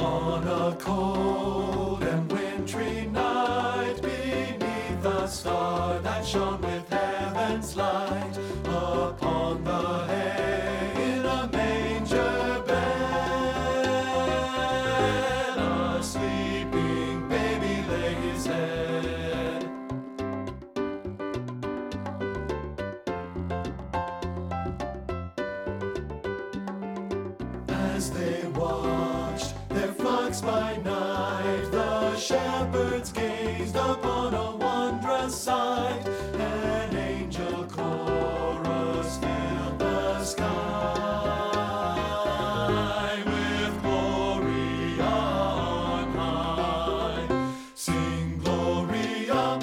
On a cold and wintry night, beneath a star that shone with heaven's light, upon the hay in a manger bed, a sleeping baby lay his head. As they watched their flocks by night, the shepherds gazed upon a wondrous sight. An angel chorus filled the sky with Gloria on high. Sing Gloria,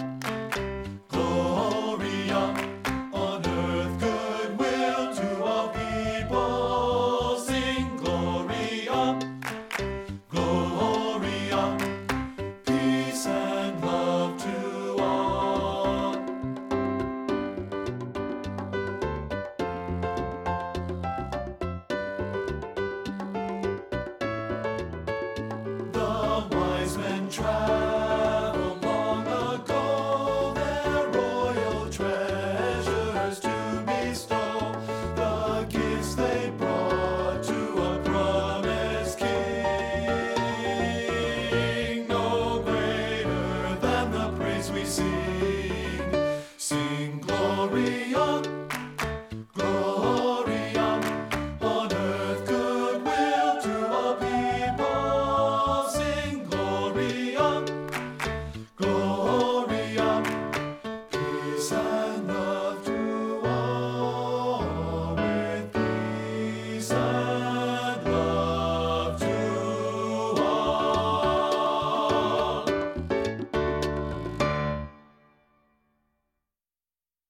Gloria, on earth goodwill to all people. Sing Gloria, Gloria, peace and love to all. The wise men traveled long ago, their royal treasures to bestow. The gifts they brought to a promised king, no greater than the praise we sing. Sing Gloria,